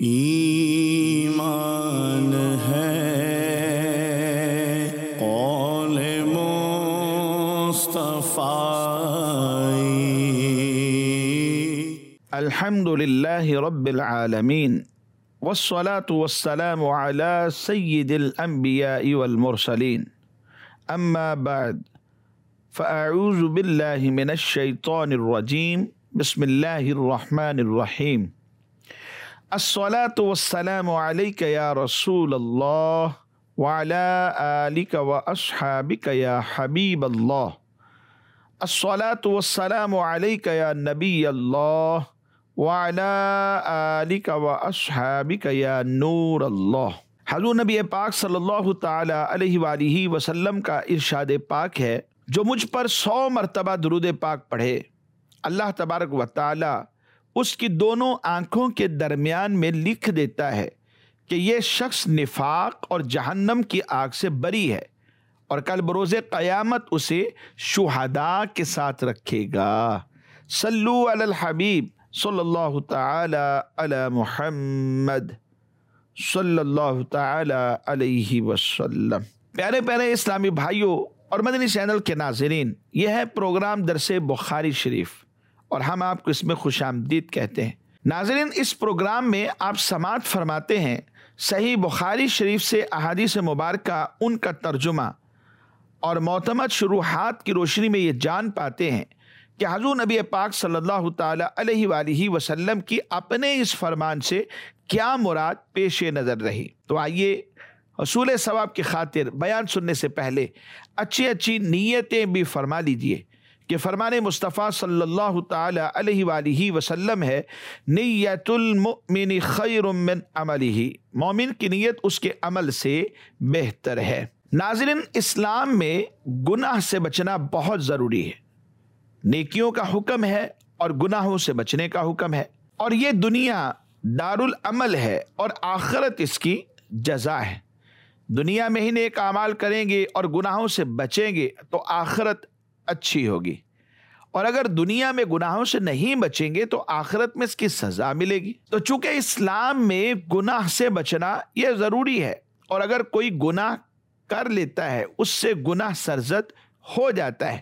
ایمان ہے قول مصطفی۔ الحمد للہ رب العالمین والصلاة والسلام على سید الانبیاء والمرسلین، اما بعد فاعوذ باللہ من الشیطان الرجیم، بسم اللہ الرحمن الرحیم۔ الصلاة والسلام علیک یا رسول اللہ وعلی آلک واصحابک یا حبیب اللہ۔ الصلاة والسلام علیک یا نبی اللہ وعلی آلک واصحابک یا نور اللہ۔ حضور نبی پاک صلی اللہ تعالی علیہ وآلہ وسلم کا ارشاد پاک ہے، جو مجھ پر 100 مرتبہ درود پاک پڑھے، اللہ تبارک و تعالی اس کی دونوں آنکھوں کے درمیان میں لکھ دیتا ہے کہ یہ شخص نفاق اور جہنم کی آگ سے بری ہے، اور کل بروز قیامت اسے شہداء کے ساتھ رکھے گا۔ صلو علی الحبیب صلی اللہ تعالی علی محمد صلی اللہ تعالی علیہ وسلم۔ پیارے پیارے اسلامی بھائیوں اور مدنی چینل کے ناظرین، یہ ہے پروگرام درس بخاری شریف، اور ہم آپ کو اس میں خوش آمدید کہتے ہیں۔ ناظرین، اس پروگرام میں آپ سماعت فرماتے ہیں صحیح بخاری شریف سے احادیث مبارکہ، ان کا ترجمہ، اور معتمد شروحات کی روشنی میں یہ جان پاتے ہیں کہ حضور نبی پاک صلی اللہ تعالی علیہ وآلہ وسلم کی اپنے اس فرمان سے کیا مراد پیش نظر رہی۔ تو آئیے حصول ثواب کی خاطر بیان سننے سے پہلے اچھی نیتیں بھی فرما لیجئے کہ فرمان مصطفیٰ صلی اللہ تعالی علیہ وآلہ وسلم ہے، نیت المؤمن خیر من عملہ، مومن کی نیت اس کے عمل سے بہتر ہے۔ ناظرین، اسلام میں گناہ سے بچنا بہت ضروری ہے۔ نیکیوں کا حکم ہے اور گناہوں سے بچنے کا حکم ہے، اور یہ دنیا دارالعمل ہے اور آخرت اس کی جزا ہے۔ دنیا میں ہی نیک اعمال کریں گے اور گناہوں سے بچیں گے تو آخرت اچھی ہوگی، اور اگر دنیا میں گناہوں سے نہیں بچیں گے تو آخرت میں اس کی سزا ملے گی۔ تو چونکہ اسلام میں گناہ سے بچنا یہ ضروری ہے، اور اگر کوئی گناہ کر لیتا ہے، اس سے گناہ سرزد ہو جاتا ہے،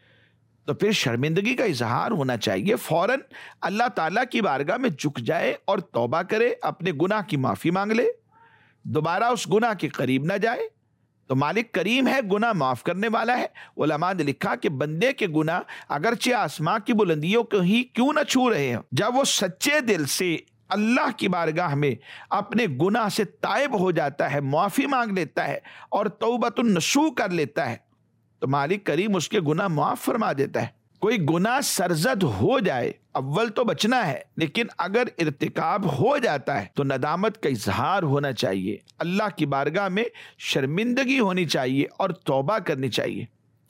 تو پھر شرمندگی کا اظہار ہونا چاہیے، فوراً اللہ تعالیٰ کی بارگاہ میں جھک جائے اور توبہ کرے، اپنے گناہ کی معافی مانگ لے، دوبارہ اس گناہ کے قریب نہ جائے۔ تو مالک کریم ہے، گناہ معاف کرنے والا ہے۔ علماء نے لکھا کہ بندے کے گناہ اگرچہ آسمان کی بلندیوں کو ہی کیوں نہ چھو رہے ہیں، جب وہ سچے دل سے اللہ کی بارگاہ میں اپنے گناہ سے تائب ہو جاتا ہے، معافی مانگ لیتا ہے اور توبۃ النصوح کر لیتا ہے، تو مالک کریم اس کے گناہ معاف فرما دیتا ہے۔ کوئی گناہ سرزد ہو جائے، اول تو بچنا ہے، لیکن اگر ارتکاب ہو جاتا ہے تو ندامت کا اظہار ہونا چاہیے، اللہ کی بارگاہ میں شرمندگی ہونی چاہیے اور توبہ کرنی چاہیے۔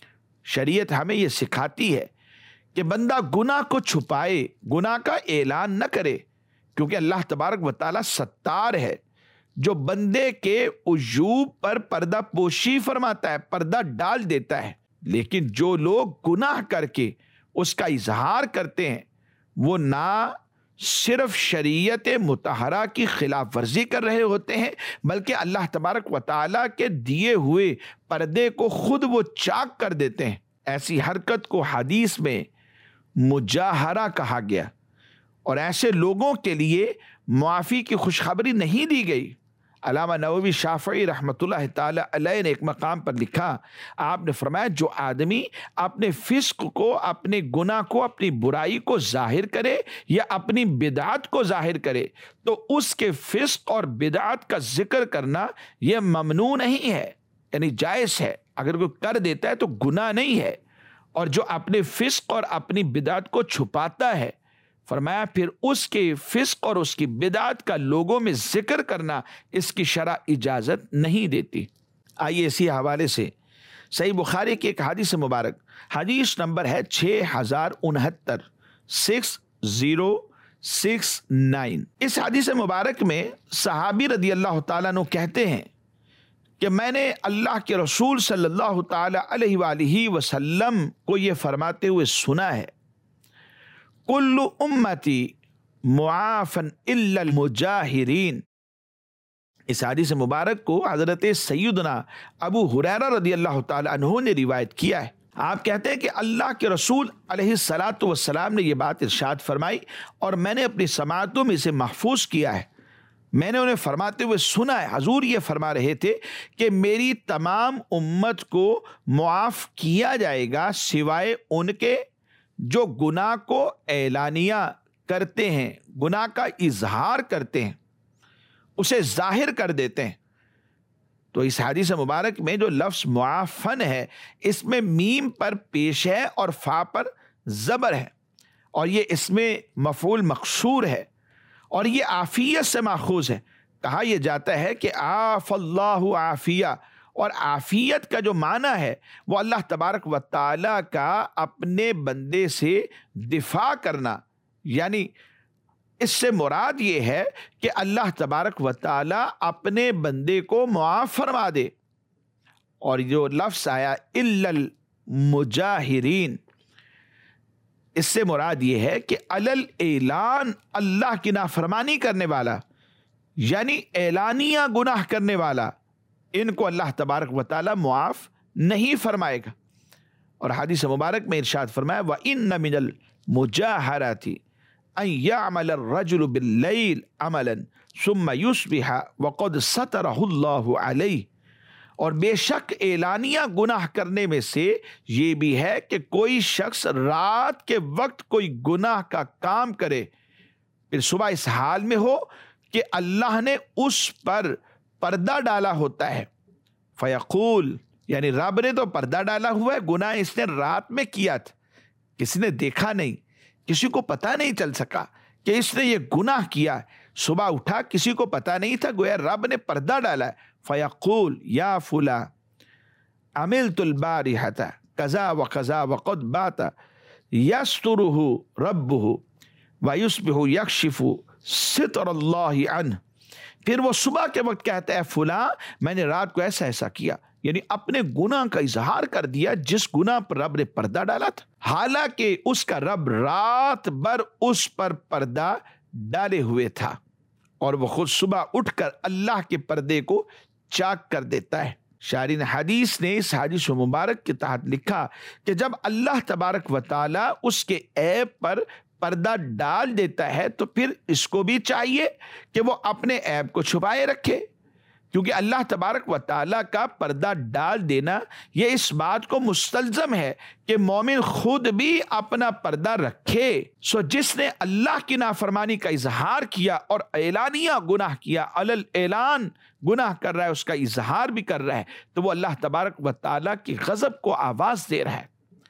شریعت ہمیں یہ سکھاتی ہے کہ بندہ گناہ کو چھپائے، گناہ کا اعلان نہ کرے، کیونکہ اللہ تبارک و تعالیٰ ستار ہے، جو بندے کے عیوب پر پردہ پوشی فرماتا ہے، پردہ ڈال دیتا ہے۔ لیکن جو لوگ گناہ کر کے اس کا اظہار کرتے ہیں، وہ نہ صرف شریعت مطہرہ کی خلاف ورزی کر رہے ہوتے ہیں، بلکہ اللہ تبارک و تعالیٰ کے دیے ہوئے پردے کو خود وہ چاک کر دیتے ہیں۔ ایسی حرکت کو حدیث میں مجاہرہ کہا گیا، اور ایسے لوگوں کے لیے معافی کی خوشخبری نہیں دی گئی۔ علامہ نووی شافعی رحمۃ اللہ تعالی علیہ نے ایک مقام پر لکھا، آپ نے فرمایا، جو آدمی اپنے فسق کو، اپنے گناہ کو، اپنی برائی کو ظاہر کرے یا اپنی بدعت کو ظاہر کرے، تو اس کے فسق اور بدعت کا ذکر کرنا یہ ممنوع نہیں ہے، یعنی جائز ہے۔ اگر کوئی کر دیتا ہے تو گناہ نہیں ہے، اور جو اپنے فسق اور اپنی بدعت کو چھپاتا ہے، فرمایا پھر اس کے فسق اور اس کی بدعت کا لوگوں میں ذکر کرنا اس کی شرع اجازت نہیں دیتی۔ آئیے اسی حوالے سے صحیح بخاری کی ایک حدیث مبارک، حدیث نمبر ہے 6069، 6069۔ اس حدیث مبارک میں صحابی رضی اللہ تعالیٰ عنہ کہتے ہیں کہ میں نے اللہ کے رسول صلی اللہ تعالی علیہ وآلہ وسلم کو یہ فرماتے ہوئے سنا ہے، کل امتی मुआफन इल्लल मुजाहिरीन। इस हदीस मुबारक को हज़रत सैयदना अबू हुरैरा रदियल्लाहु ताला अन्हु ने रिवायत किया है। आप कहते हैं कि अल्लाह के रसूल अलैहिस्सलातु वस्सलाम ने ये बात इरशाद फरमाई और मैंने अपनी समातों में इसे महफूज किया है। मैंने उन्हें फरमाते हुए सुना है। हजूर ये फरमा रहे थे कि मेरी तमाम उम्मत को मुआफ़ किया जाएगा सिवाय उनके जो गुनाह को एलानिया करते हैं, गुनाह का इजहार करते हैं, उसे जाहिर कर देते हैं। तो इस हदीस मुबारक में जो लफ्ज़ मुआफ़न है, इसमें मीम पर पेश है और फा पर ज़बर है, और ये इसमें मफ़ऊल मक़सूर है, और ये आफ़ियत से माखूज़ है। कहा यह जाता है कि आफ़ल्लाहु आफ़िया, और आफ़ियत का जो माना है वो अल्लाह तबारक व तआला का अपने बंदे से दिफा करना, यानी इससे मुराद ये है कि अल्लाह तबारक व तआला अपने बंदे को मुआफ़ फरमा दे। और जो लफ्ज़ आया इल्लल मुजाहिरीन, इससे मुराद ये है कि अलल ऐलान अल्लाह की नाफरमानी करने वाला, यानी एलानिया गुनाह करने वाला, इनको अल्लाह तबारक व तआला मुआफ़ नहीं फरमाएगा। और हदीस मुबारक में इरशाद फरमाया व इन्न मिनल मुजाहरती अन यअमल अर्रजुलु बिल्लैल अमलन सुम्मा युस्बिहा वक़द सतरहुल्लाहु अलैहि। और बेशक एलानिया गुनाह करने में से ये भी है कि कोई शख्स रात के वक्त कोई गुनाह का काम करे, फिर सुबह इस हाल में हो कि अल्लाह ने उस पर पर्दा डाला होता है। फ़यक़ूल, यानी रब ने तो पर्दा डाला हुआ है, गुनाह इसने रात में किया था, किसी ने देखा नहीं, किसी को पता नहीं चल सका कि इसने ये गुनाह किया। सुबह उठा, किसी को पता नहीं था, गोया रब ने पर्दा डाला है। फ़यक़ूल या फुला अमिलतुल बारिहता कज़ा व कज़ा व क़द बाता यस्तुरुहु रब्बुहु व युस्बिहु यक्शिफु सित्रल्लाहि अन्हु। फिर वो सुबह के वक्त कहता है फुला मैंने रात को ऐसा ऐसा किया, यानी अपने गुनाह का इजहार कर दिया जिस गुनाह पर रब ने पर्दा डाला था, हालांकि उसका रब रात भर उस पर पर्दा डाले हुए था, और वो खुद सुबह उठकर अल्लाह के पर्दे को चाक कर देता है। शारीन हदीस ने इस हदीस मुबारक के तहत लिखा कि जब अल्लाह तबारक व तआला उसके ऐब पर पर्दा डाल देता है तो फिर इसको भी चाहिए कि वो अपने ऐब को छुपाए रखे, क्योंकि अल्लाह तबारक व तआला का पर्दा डाल देना ये इस बात को मुस्तलज़म है कि मोमिन खुद भी अपना पर्दा रखे। सो जिसने अल्लाह की नाफरमानी का इजहार किया और एलानिया गुनाह किया, अलल ऐलान गुनाह कर रहा है, उसका इजहार भी कर रहा है, तो वो अल्लाह तबारक व तआला की गज़ब को आवाज़ दे रहा है,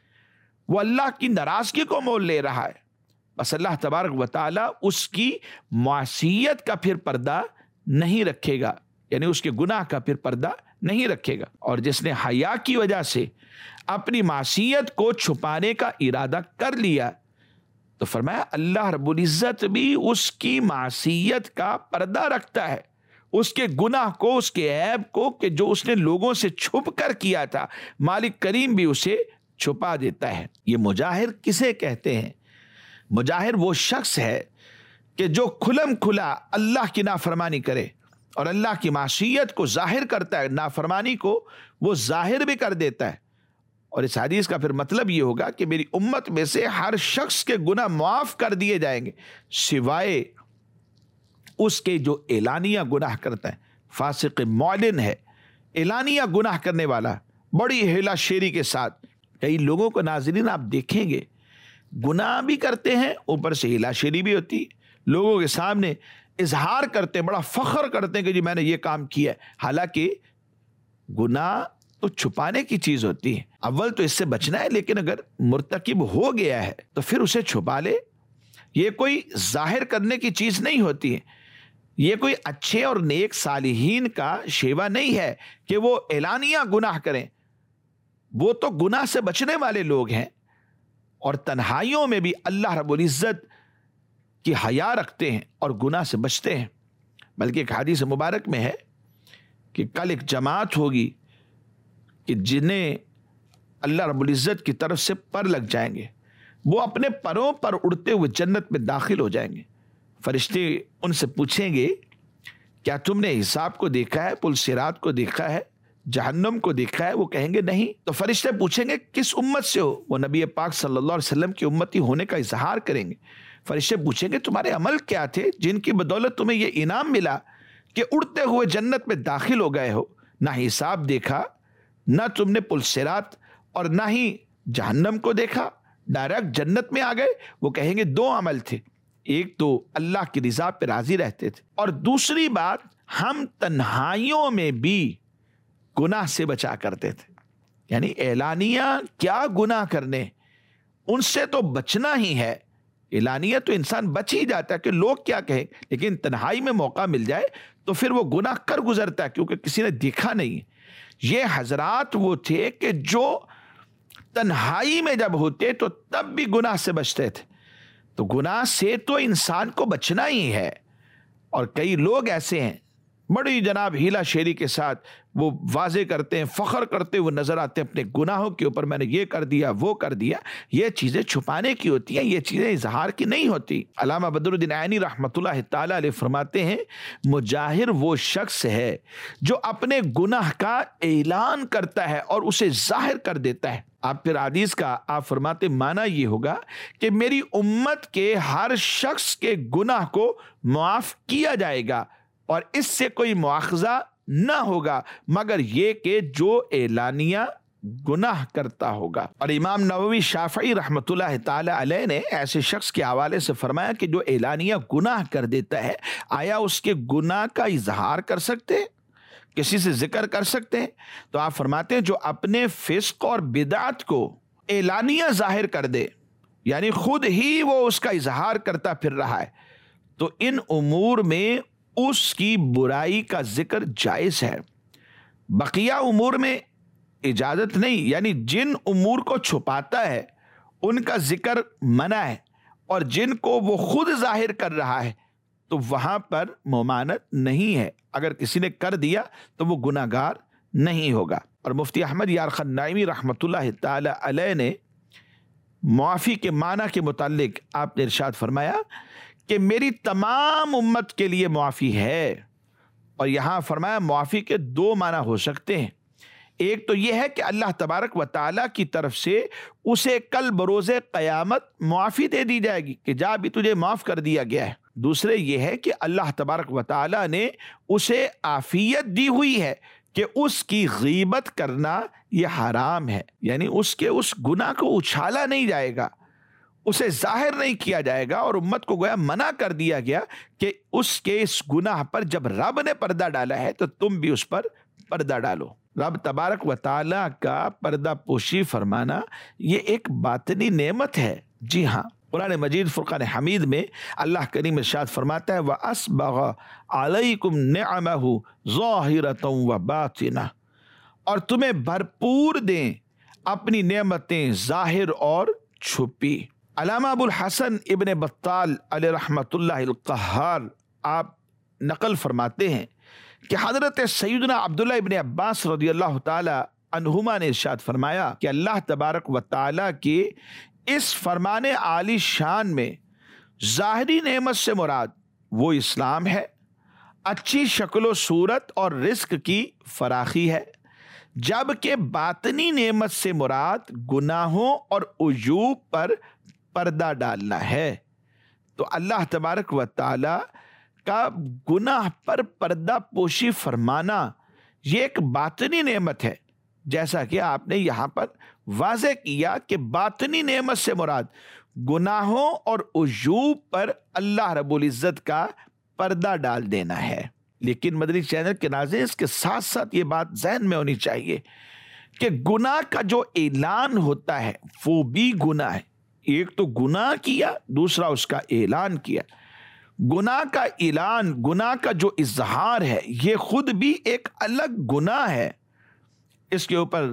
वो अल्लाह की नाराज़गी को मोल ले रहा है। बस अल्लाह तबारक व तआला उसकी मासियत का फिर पर्दा नहीं रखेगा, यानी उसके गुनाह का फिर पर्दा नहीं रखेगा। और जिसने हया की वजह से अपनी मासियत को छुपाने का इरादा कर लिया तो फरमाया अल्लाह रब्बुल इज़्ज़त भी उसकी मासियत का पर्दा रखता है, उसके गुनाह को, उसके ऐब को, कि जो उसने लोगों से छुप कर किया था, मालिक करीम भी उसे छुपा देता है। ये मुजाहिर किसे कहते हैं? मुजाहिर वो शख्स है कि जो खुलम खुला अल्लाह की नाफरमानी करे और अल्लाह की मासियत को जाहिर करता है, नाफरमानी को वो जाहिर भी कर देता है। और इस हदीस का फिर मतलब ये होगा कि मेरी उम्मत में से हर शख्स के गुनाह माफ़ कर दिए जाएंगे सिवाय उसके जो एलानिया गुनाह करता है, फासिक मौलिन है, एलानिया गुनाह करने वाला, बड़ी हेला शेरी के साथ। कई लोगों को नाज़रीन आप देखेंगे गुनाह भी करते हैं, ऊपर से हेला शेरी भी होती है, लोगों के सामने इजहार करते हैं, बड़ा फख्र करते हैं कि जी मैंने ये काम किया है, हालांकि गुनाह तो छुपाने की चीज होती है। अव्वल तो इससे बचना है, लेकिन अगर मुर्तकिब हो गया है तो फिर उसे छुपा ले। ये कोई जाहिर करने की चीज नहीं होती है, ये कोई अच्छे और नेक सालिहीन का शेवा नहीं है कि वो एलानिया गुनाह करें। वो तो गुनाह से बचने वाले लोग हैं और तन्हाइयों में भी अल्लाह रब्बुल इज़्ज़त की हया रखते हैं और गुनाह से बचते हैं। बल्कि एक हदीस मुबारक में है कि कल एक जमात होगी कि जिन्हें अल्लाह रब्बुल इज़्ज़त की तरफ से पर लग जाएंगे, वो अपने परों पर उड़ते हुए जन्नत में दाखिल हो जाएंगे। فرشتے ان سے پوچھیں گے کیا تم نے حساب کو دیکھا ہے، پل صراط کو دیکھا ہے، جہنم کو دیکھا ہے؟ وہ کہیں گے نہیں۔ تو فرشتے پوچھیں گے کس امت سے ہو؟ وہ نبی پاک صلی اللہ علیہ وسلم کی امتی ہونے کا اظہار کریں گے۔ فرشتے پوچھیں گے تمہارے عمل کیا تھے جن کی بدولت تمہیں یہ انعام ملا کہ اڑتے ہوئے جنت میں داخل ہو گئے ہو؟ نہ حساب دیکھا، نہ تم نے پل صراط، اور نہ ہی جہنم کو دیکھا، ڈائریکٹ جنت میں آ گئے۔ وہ کہیں گے دو عمل تھے، ایک تو اللہ کی رضا پہ راضی رہتے تھے، اور دوسری بات ہم تنہائیوں میں بھی گناہ سے بچا کرتے تھے۔ یعنی اعلانیہ کیا گناہ کرنے، ان سے تو بچنا ہی ہے۔ اعلانیہ تو انسان بچ ہی جاتا ہے کہ لوگ کیا کہیں، لیکن تنہائی میں موقع مل جائے تو پھر وہ گناہ کر گزرتا ہے کیونکہ کسی نے دیکھا نہیں۔ یہ حضرات وہ تھے کہ جو تنہائی میں جب ہوتے تو تب بھی گناہ سے بچتے تھے۔ تو گناہ سے تو انسان کو بچنا ہی ہے، اور کئی لوگ ایسے ہیں بڑی جناب ہیلا شیری کے ساتھ وہ واضح کرتے ہیں، فخر کرتے ہوئے نظر آتے ہیں اپنے گناہوں کے اوپر، میں نے یہ کر دیا وہ کر دیا۔ یہ چیزیں چھپانے کی ہوتی ہیں، یہ چیزیں اظہار کی نہیں ہوتی۔ علامہ بدر الدین عینی رحمۃ اللہ تعالی علیہ فرماتے ہیں مجاہر وہ شخص ہے جو اپنے گناہ کا اعلان کرتا ہے اور اسے ظاہر کر دیتا ہے۔ آپ پھر حدیث کا آپ فرماتے معنی یہ ہوگا کہ میری امت کے ہر شخص کے گناہ کو معاف کیا جائے گا اور اس سے کوئی مواخذہ نہ ہوگا مگر یہ کہ جو اعلانیہ گناہ کرتا ہوگا۔ اور امام نووی شافعی رحمۃ اللہ تعالی علیہ نے ایسے شخص کے حوالے سے فرمایا کہ جو اعلانیہ گناہ کر دیتا ہے، آیا اس کے گناہ کا اظہار کر سکتے ہیں، کسی سے ذکر کر سکتے ہیں؟ تو آپ فرماتے ہیں جو اپنے فسق اور بدعت کو اعلانیہ ظاہر کر دے، یعنی خود ہی وہ اس کا اظہار کرتا پھر رہا ہے، تو ان امور میں اس کی برائی کا ذکر جائز ہے۔ بقیہ امور میں اجازت نہیں، یعنی جن امور کو چھپاتا ہے ان کا ذکر منع ہے، اور جن کو وہ خود ظاہر کر رہا ہے تو وہاں پر ممانعت نہیں ہے۔ اگر کسی نے کر دیا تو وہ گناہ گار نہیں ہوگا۔ اور مفتی احمد یارخان نائمی رحمۃ اللہ تعالی علیہ نے معافی کے معنی کے متعلق آپ نے ارشاد فرمایا کہ میری تمام امت کے لیے معافی ہے، اور یہاں فرمایا معافی کے دو معنی ہو سکتے ہیں۔ ایک تو یہ ہے کہ اللہ تبارک و تعالیٰ کی طرف سے اسے کل بروز قیامت معافی دے دی جائے گی کہ جا بھی تجھے معاف کر دیا گیا ہے۔ دوسرے یہ ہے کہ اللہ تبارک و تعالیٰ نے اسے عافیت دی ہوئی ہے کہ اس کی غیبت کرنا یہ حرام ہے، یعنی اس کے اس گناہ کو اچھالا نہیں جائے گا، اسے ظاہر نہیں کیا جائے گا، اور امت کو گویا منع کر دیا گیا کہ اس کے اس گناہ پر جب رب نے پردہ ڈالا ہے تو تم بھی اس پر پردہ ڈالو۔ رب تبارک و تعالیٰ کا پردہ پوشی فرمانا یہ ایک باطنی نعمت ہے۔ جی ہاں، قرآن مجید فرقان حمید میں اللہ کریم ارشاد فرماتا ہے وَأَسْبَغَ عَلَيْكُمْ نِعَمَهُ ظَاهِرَةً وَبَاطِنَةً، اور تمہیں بھرپور دیں اپنی نعمتیں ظاہر اور چھپی۔ علامہ ابو الحسن ابن بطال علیہ رحمۃ اللہ القہار آپ نقل فرماتے ہیں کہ حضرت سیدنا عبداللہ ابن عباس رضی اللہ تعالی عنہما نے ارشاد فرمایا کہ اللہ تبارک و تعالی کے اس فرمان عالی شان میں ظاہری نعمت سے مراد وہ اسلام ہے، اچھی شکل و صورت اور رزق کی فراخی ہے، جبکہ باطنی نعمت سے مراد گناہوں اور عیوب پر پردہ ڈالنا ہے۔ تو اللہ تبارک و تعالی کا گناہ پر پردہ پوشی فرمانا یہ ایک باطنی نعمت ہے، جیسا کہ آپ نے یہاں پر واضح کیا کہ باطنی نعمت سے مراد گناہوں اور عیوب پر اللہ رب العزت کا پردہ ڈال دینا ہے۔ لیکن مدنی چینل کے ناظرین اس کے ساتھ ساتھ یہ بات ذہن میں ہونی چاہیے کہ گناہ کا جو اعلان ہوتا ہے وہ بھی گناہ ہے۔ ایک تو گناہ کیا، دوسرا اس کا اعلان کیا۔ گناہ کا اعلان، گناہ کا جو اظہار ہے یہ خود بھی ایک الگ گناہ ہے۔ اس کے اوپر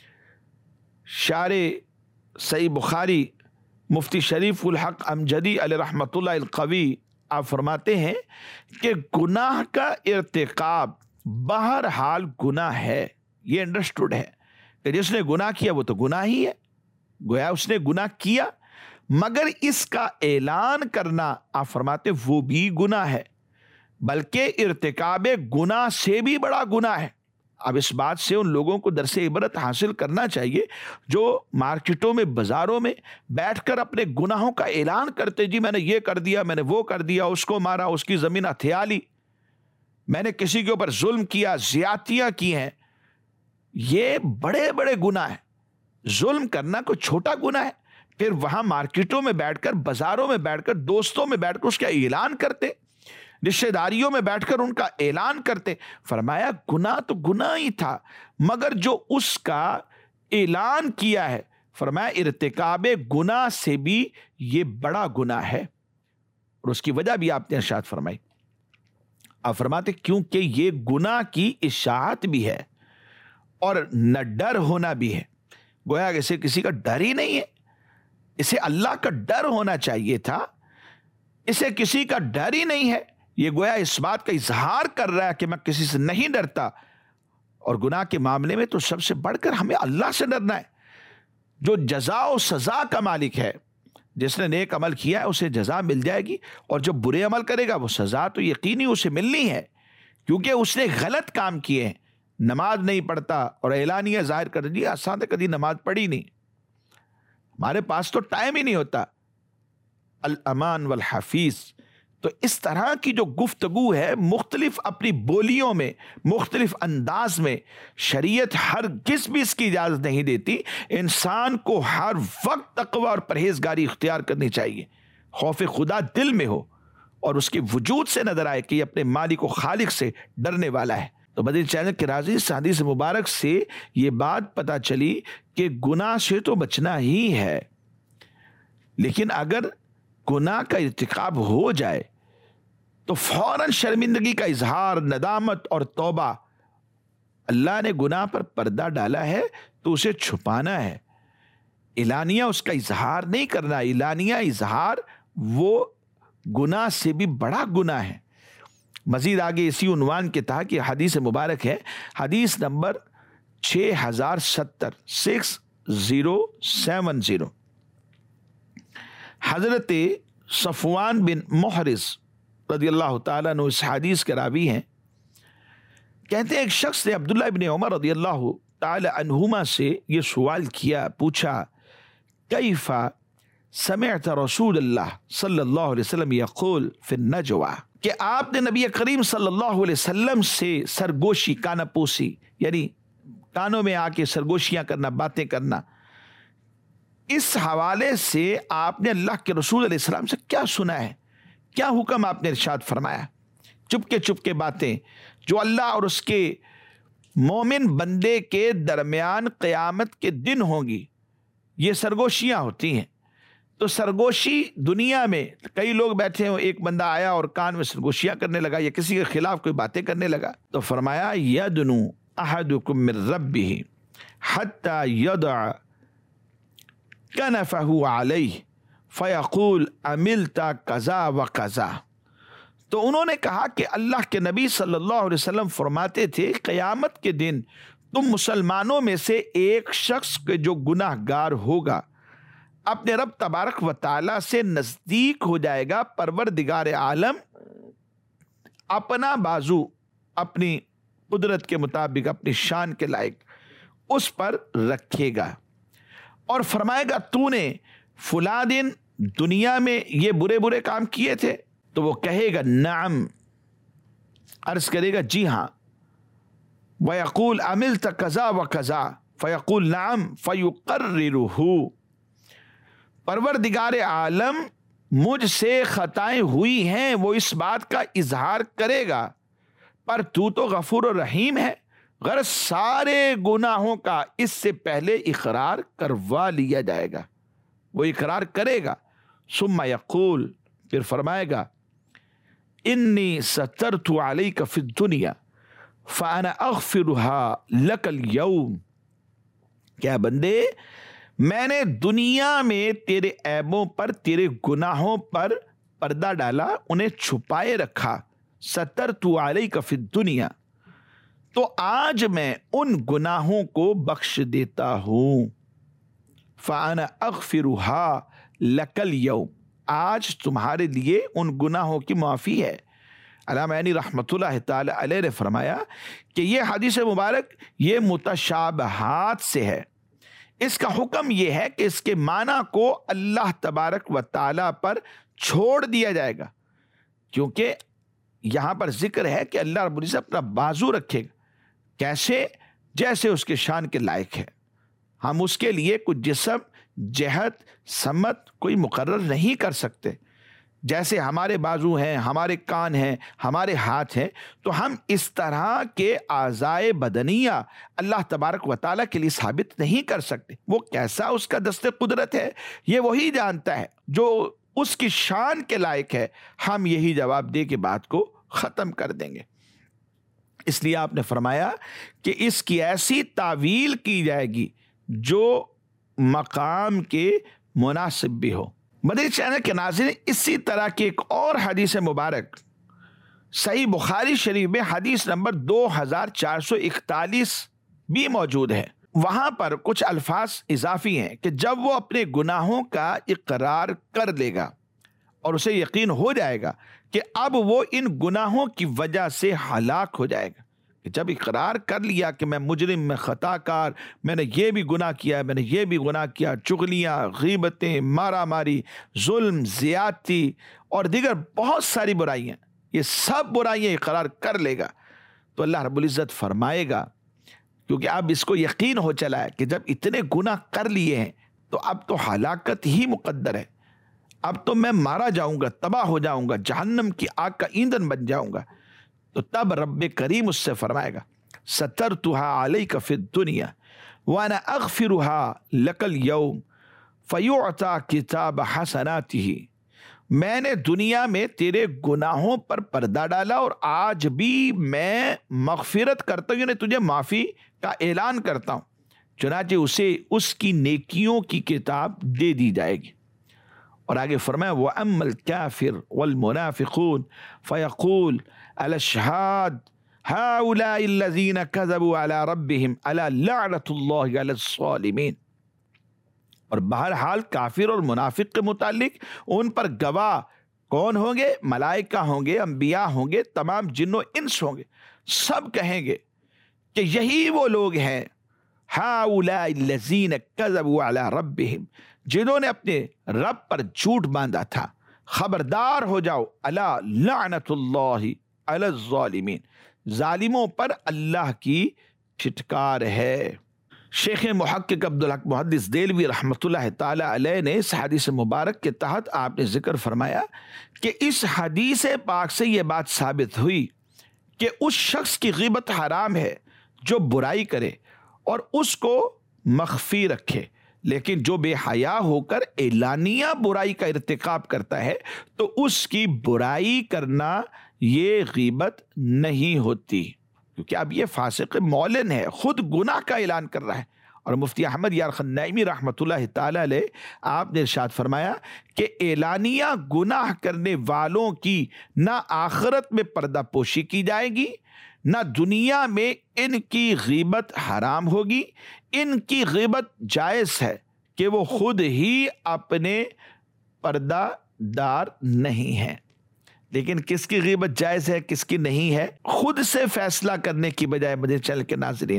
شارح صحیح بخاری مفتی شریف الحق امجدی علیہ رحمۃ اللہ القوی آپ فرماتے ہیں کہ گناہ کا ارتکاب بہرحال گناہ ہے۔ یہ انڈرسٹوڈ ہے کہ جس نے گناہ کیا وہ تو گناہ ہی ہے، گویا اس نے گناہ کیا، مگر اس کا اعلان کرنا آپ فرماتے وہ بھی گناہ ہے، بلکہ ارتکاب گناہ سے بھی بڑا گناہ ہے۔ اب اس بات سے ان لوگوں کو درس عبرت حاصل کرنا چاہیے جو مارکیٹوں میں، بازاروں میں بیٹھ کر اپنے گناہوں کا اعلان کرتے، جی میں نے یہ کر دیا، میں نے وہ کر دیا، اس کو مارا، اس کی زمین ہتھیا لی، میں نے کسی کے اوپر ظلم کیا، زیادتیاں کی ہیں۔ یہ بڑے بڑے گناہ ہیں۔ ظلم کرنا کوئی چھوٹا گناہ ہے؟ پھر وہاں مارکیٹوں میں بیٹھ کر، بازاروں میں بیٹھ کر، دوستوں میں بیٹھ کر اس کا اعلان کرتے، رشتہ داریوں میں بیٹھ کر ان کا اعلان کرتے۔ فرمایا گناہ تو گناہ ہی تھا، مگر جو اس کا اعلان کیا ہے، فرمایا ارتکاب گناہ سے بھی یہ بڑا گناہ ہے۔ اور اس کی وجہ بھی آپ نے ارشاد فرمائی۔ آپ فرماتے کیونکہ یہ گناہ کی اشاعت بھی ہے اور نہ ڈر ہونا بھی ہے۔ گویا اسے کسی کا ڈر ہی نہیں ہے، اسے اللہ کا ڈر ہونا چاہیے تھا، اسے کسی کا ڈر ہی نہیں ہے۔ یہ گویا اس بات کا اظہار کر رہا ہے کہ میں کسی سے نہیں ڈرتا۔ اور گناہ کے معاملے میں تو سب سے بڑھ کر ہمیں اللہ سے ڈرنا ہے، جو جزا و سزا کا مالک ہے۔ جس نے نیک عمل کیا ہے اسے جزا مل جائے گی، اور جو برے عمل کرے گا وہ سزا تو یقینی اسے ملنی ہے، کیونکہ اس نے غلط کام کیے ہیں۔ نماز نہیں پڑھتا اور اعلانیہ ظاہر کر دیا، آسان ہے کبھی نماز پڑھی نہیں، ہمارے پاس تو ٹائم ہی نہیں ہوتا۔ الامان والحفیظ۔ تو اس طرح کی جو گفتگو ہے مختلف اپنی بولیوں میں، مختلف انداز میں، شریعت ہرگز بھی اس کی اجازت نہیں دیتی۔ انسان کو ہر وقت تقوی اور پرہیزگاری اختیار کرنی چاہیے، خوف خدا دل میں ہو اور اس کے وجود سے نظر آئے کہ یہ اپنے مالک و خالق سے ڈرنے والا ہے۔ تو مدنی چینل کے ناظرین، اس حدیث مبارک سے یہ بات پتہ چلی کہ گناہ سے تو بچنا ہی ہے، لیکن اگر گناہ کا ارتکاب ہو جائے تو فوراً شرمندگی کا اظہار، ندامت اور توبہ۔ اللہ نے گناہ پر پردہ ڈالا ہے تو اسے چھپانا ہے، اعلانیہ اس کا اظہار نہیں کرنا۔ اعلانیہ اظہار وہ گناہ سے بھی بڑا گناہ ہے۔ مزید آگے اسی عنوان کے تحت کہ حدیث مبارک ہے، حدیث نمبر 6070 6070۔ حضرت صفوان بن محرز رضی اللہ تعالیٰ عنہ اس حدیث کے راوی ہیں، کہتے ہیں ایک شخص نے عبداللہ بن عمر رضی اللہ تعالیٰ عنہما سے یہ سوال کیا، پوچھا کیف سمعت رسول اللہ صلی اللہ علیہ وسلم یقول فی النجوہ، کہ آپ نے نبی کریم صلی اللہ علیہ وسلم سے سرگوشی، کانا پوسی، یعنی کانوں میں آ کے سرگوشیاں کرنا، باتیں کرنا، اس حوالے سے آپ نے اللہ کے رسول علیہ السلام سے کیا سنا ہے؟ کیا حکم آپ نے ارشاد فرمایا؟ چپ کے باتیں جو اللہ اور اس کے مومن بندے کے درمیان قیامت کے دن ہوں گی، یہ سرگوشیاں ہوتی ہیں۔ تو سرگوشی دنیا میں کئی لوگ بیٹھے ہوں، ایک بندہ آیا اور کان میں سرگوشیاں کرنے لگا یا کسی کے خلاف کوئی باتیں کرنے لگا، تو فرمایا یدنو احدکم من ربہ حتی یدع کنفہ علیہ فیقول عملت قضا و قضا۔ تو انہوں نے کہا کہ اللہ کے نبی صلی اللہ علیہ وسلم فرماتے تھے قیامت کے دن تم مسلمانوں میں سے ایک شخص کے جو گناہ گار ہوگا اپنے رب تبارک و تعالی سے نزدیک ہو جائے گا، پروردگار عالم اپنا بازو اپنی قدرت کے مطابق، اپنی شان کے لائق اس پر رکھے گا اور فرمائے گا تو نے فلاں دن دنیا میں یہ برے برے کام کیے تھے؟ تو وہ کہے گا نعم، عرض کرے گا جی ہاں، وَيَقُولْ عَمِلْتَ قَضَا وَقَضَا فَيَقُولْ نعم فَيُقَرِّرُهُ، پروردگار عالم مجھ سے خطائیں ہوئی ہیں، وہ اس بات کا اظہار کرے گا، پر تو غفور و رحیم ہے، غرض سارے گناہوں کا اس سے پہلے اقرار کروا لیا جائے گا۔ وہ اقرار کرے گا، ثم یقول، پھر فرمائے گا انی سترت علیک فی الدنیا فانا اغفرها لک اليوم، کیا بندے میں نے دنیا میں تیرے عیبوں پر، تیرے گناہوں پر پردہ ڈالا، انہیں چھپائے رکھا، سترت علیک فی الدنیا، تو آج میں ان گناہوں کو بخش دیتا ہوں، فانا اغفرها لکل یوم، آج تمہارے لیے ان گناہوں کی معافی ہے۔ علامہ عینی رحمۃ اللہ تعالی علیہ نے فرمایا کہ یہ حدیث مبارک یہ متشابہات سے ہے، اس کا حکم یہ ہے کہ اس کے معنی کو اللہ تبارک و تعالی پر چھوڑ دیا جائے گا، کیونکہ یہاں پر ذکر ہے کہ اللہ رب العزت اپنا بازو رکھے گا، کیسے؟ جیسے اس کے شان کے لائق ہے۔ ہم اس کے لیے کچھ جسم، جہت، سمت کوئی مقرر نہیں کر سکتے۔ جیسے ہمارے بازو ہیں، ہمارے کان ہیں، ہمارے ہاتھ ہیں، تو ہم اس طرح کے اعضائے بدنیہ اللہ تبارک و تعالیٰ کے لیے ثابت نہیں کر سکتے۔ وہ کیسا اس کا دست قدرت ہے یہ وہی جانتا ہے، جو اس کی شان کے لائق ہے۔ ہم یہی جواب دے کے بات کو ختم کر دیں گے۔ اس لیے آپ نے فرمایا کہ اس کی ایسی تعویل کی جائے گی جو مقام کے مناسب بھی ہو۔ مدنی چینل کے ناظرین، اسی طرح کی ایک اور حدیث مبارک صحیح بخاری شریف میں حدیث نمبر 2441 بھی موجود ہے۔ وہاں پر کچھ الفاظ اضافی ہیں کہ جب وہ اپنے گناہوں کا اقرار کر لے گا اور اسے یقین ہو جائے گا کہ اب وہ ان گناہوں کی وجہ سے ہلاک ہو جائے گا، کہ جب اقرار کر لیا کہ میں مجرم، میں خطا کار، میں نے یہ بھی گناہ کیا، میں نے یہ بھی گناہ کیا، چغلیاں، غیبتیں، مارا ماری، ظلم، زیادتی اور دیگر بہت ساری برائیاں، یہ سب برائیاں اقرار کر لے گا، تو اللہ رب العزت فرمائے گا، کیونکہ اب اس کو یقین ہو چلا ہے کہ جب اتنے گناہ کر لیے ہیں تو اب تو ہلاکت ہی مقدر ہے، اب تو میں مارا جاؤں گا، تباہ ہو جاؤں گا، جہنم کی آگ کا ایندھن بن جاؤں گا، تو تب رب کریم اس سے فرمائے گا سترتها علیک فی الدنیا وانا اغفرها لک اليوم فیعطى کتاب حسناته، میں نے دنیا میں تیرے گناہوں پر پردہ ڈالا اور آج بھی میں مغفرت کرتا ہوں، یعنی تجھے معافی کا اعلان کرتا ہوں، چنانچہ اسے اس کی نیکیوں کی کتاب دے دی جائے گی۔ اور آگے فرمایا وَأَمَّا الْكَافِرُ وَالْمُنَافِقُونَ فَيَقُولُ الْأَشْهَادُ هَؤُلَاءِ الَّذِينَ كَذَبُوا عَلَى رَبِّهِمْ أَلَا لَعْنَةُ اللَّهِ عَلَى الظَّالِمِينَ۔ اور بہرحال کافر اور منافق کے متعلق ان پر گواہ کون ہوں گے؟ ملائکہ ہوں گے، انبیاء ہوں گے، تمام جن و انس ہوں گے، سب کہیں گے کہ یہی وہ لوگ ہیں هَؤُلَاءِ الَّذِينَ كَذَبُوا عَلَى رَبِّهِمْ، جنہوں نے اپنے رب پر جھوٹ باندھا تھا۔ خبردار ہو جاؤ، الا لعنت اللہ علی الظالمین، ظالموں پر اللہ کی پھٹکار ہے۔ شیخ محقق عبدالحق محدث دہلوی رحمۃ اللہ تعالی علیہ نے اس حدیث مبارک کے تحت آپ نے ذکر فرمایا کہ اس حدیث پاک سے یہ بات ثابت ہوئی کہ اس شخص کی غیبت حرام ہے جو برائی کرے اور اس کو مخفی رکھے، لیکن جو بے حیا ہو کر اعلانیہ برائی کا ارتکاب کرتا ہے تو اس کی برائی کرنا یہ غیبت نہیں ہوتی، کیونکہ اب یہ فاسق معلن ہے، خود گناہ کا اعلان کر رہا ہے۔ اور مفتی احمد یارخان نعیمی رحمۃ اللہ تعالی علیہ آپ نے ارشاد فرمایا کہ اعلانیہ گناہ کرنے والوں کی نہ آخرت میں پردہ پوشی کی جائے گی، نہ دنیا میں ان کی غیبت حرام ہوگی، ان کی غیبت جائز ہے کہ وہ خود ہی اپنے پردہ دار نہیں ہیں۔ لیکن کس کی غیبت جائز ہے، کس کی نہیں ہے، خود سے فیصلہ کرنے کی بجائے مدنی چینل کے ناظرین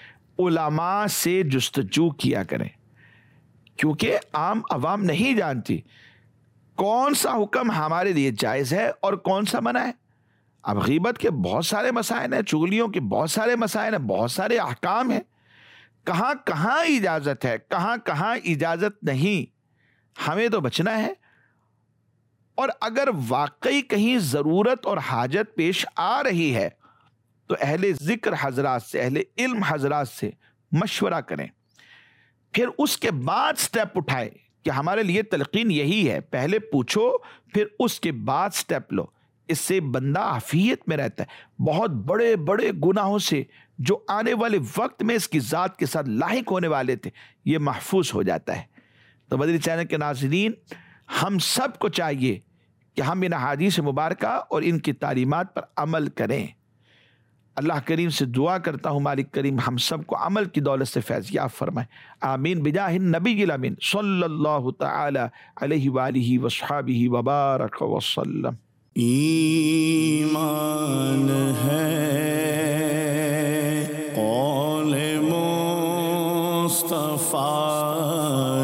علماء سے جستجو کیا کریں، کیونکہ عام عوام نہیں جانتی کون سا حکم ہمارے لیے جائز ہے اور کون سا منع ہے۔ اب غیبت کے بہت سارے مسائل ہیں، چغلیوں کے بہت سارے مسائل ہیں، بہت سارے احکام ہیں، کہاں کہاں اجازت ہے، کہاں کہاں اجازت نہیں، ہمیں تو بچنا ہے۔ اور اگر واقعی کہیں ضرورت اور حاجت پیش آ رہی ہے تو اہل ذکر حضرات سے، اہل علم حضرات سے مشورہ کریں، پھر اس کے بعد سٹیپ اٹھائیں کہ ہمارے لیے تلقین یہی ہے، پہلے پوچھو پھر اس کے بعد سٹیپ لو۔ اس سے بندہ عافیت میں رہتا ہے، بہت بڑے بڑے گناہوں سے جو آنے والے وقت میں اس کی ذات کے ساتھ لاحق ہونے والے تھے یہ محفوظ ہو جاتا ہے۔ تو مدنی چینل کے ناظرین، ہم سب کو چاہیے کہ ہم ان احادیث مبارکہ اور ان کی تعلیمات پر عمل کریں۔ اللہ کریم سے دعا کرتا ہوں مالک کریم ہم سب کو عمل کی دولت سے فیض یاب فرمائے، آمین بجاہ النبی الامین صلی اللہ تعالی علیہ وآلہ وصحابہ وبارک وسلم۔ ایمان ہے قول مصطفیٰ